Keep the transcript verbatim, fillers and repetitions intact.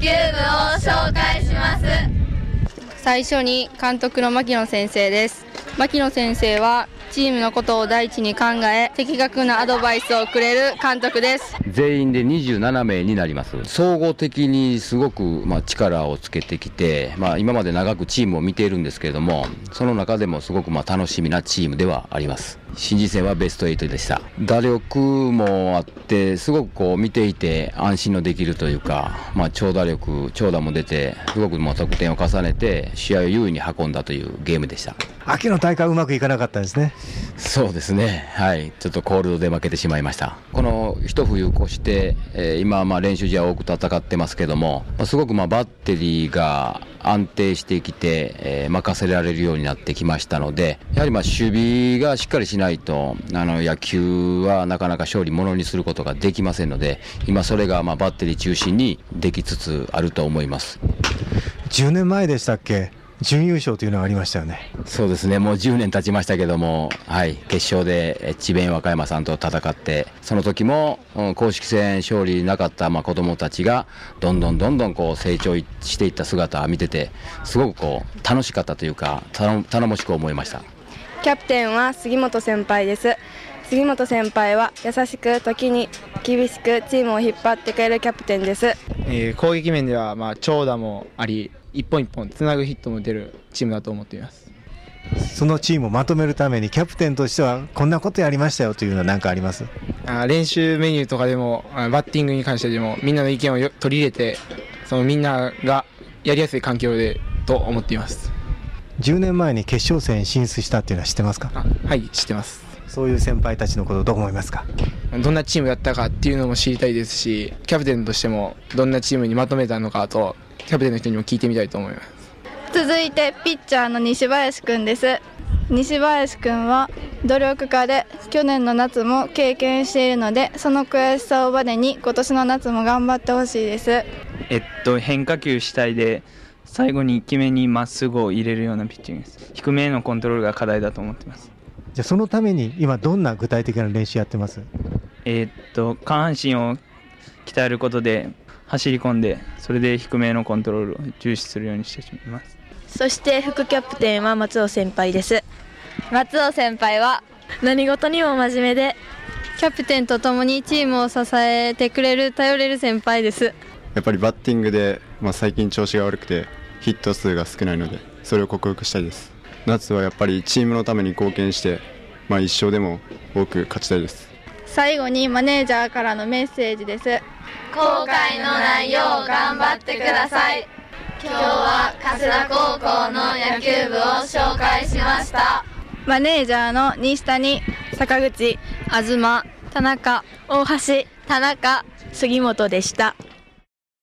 球部を紹介します。 最初に監督の牧野先生です。牧野先生はチームのことを第一に考え、的確なアドバイスをくれる監督です。 全員でにじゅうななめいになります。総合的にすごくまあ力をつけてきて、まあ、今まで長くチームを見ているんですけれども、その中でもすごくまあ楽しみなチームではあります。新人戦はベストはちでした。打力もあってすごくこう見ていて安心のできるというか、まあ、長打力長打も出てすごくまあ得点を重ねて試合を優位に運んだというゲームでした。 秋の大会うまくいかなかったですね。 そうですね、はい、ちょっとコールドで負けてしまいました。この一冬越して、えー、今はまあ練習試合多く戦ってますけども、まあ、すごくまあバッテリーが安定してきて、えー、任せられるようになってきましたので、やはりまあ守備がしっかりしないとあの野球はなかなか勝利ものにすることができませんので、今それがまあバッテリー中心にできつつあると思います。 じゅうねんまえでしたっけ、準優勝というのがありましたよね。 そうですね、もうじゅうねん経ちましたけども、はい、決勝で智弁和歌山さんと戦って、その時も、うん、公式戦勝利なかったまあ子どもたちがどんどんどんどんこう成長していった姿を見てて、すごくこう楽しかったというか頼頼もしく思いました。 キャプテンは杉本先輩です。杉本先輩は優しく時に厳しくチームを引っ張ってくれるキャプテンです。 えー、攻撃面ではまあ長打もあり、一本一本つなぐヒットも出るチームだと思っています。 そのチームをまとめるためにキャプテンとしてはこんなことやりましたよというのは何かあります？ あ練習メニューとかでもバッティングに関してでもみんなの意見を取り入れて、そのみんながやりやすい環境でと思っています。 じゅうねんまえに決勝戦進出したっていうのは知ってますか？ あ、はい、知ってます。 そういう先輩たちのことをどう思いますか？ どんなチームだったかっていうのも知りたいですし、キャプテンとしてもどんなチームにまとめたのかとキャプテンの人にも聞いてみたいと思います。 続いてピッチャーの西林くんです。西林くんは努力家で去年の夏も経験しているので、その悔しさをバネに今年の夏も頑張ってほしいです。 えっと変化球主体で最後にいっきめにまっすぐを入れるようなピッチングです。低めへのコントロールが課題だと思ってます。 じゃあそのために今どんな具体的な練習やってます？ えっと下半身を鍛えることで走り込んで、それで低めのコントロールを重視するようにしています。 そして副キャプテンは松尾先輩です。 松尾先輩は何事にも真面目でキャプテンとともにチームを支えてくれる頼れる先輩です。 やっぱりバッティングで、まあ、最近調子が悪くてヒット数が少ないので、それを克服したいです。夏はやっぱりチームのために貢献して、まあ、一勝でも多く勝ちたいです。 最後にマネージャーからのメッセージです。 後悔のないよう頑張ってください。今日は加世田高校の野球部を紹介しました。 マネージャーの西谷、坂口、東、田中、大橋、田中、 杉本でした。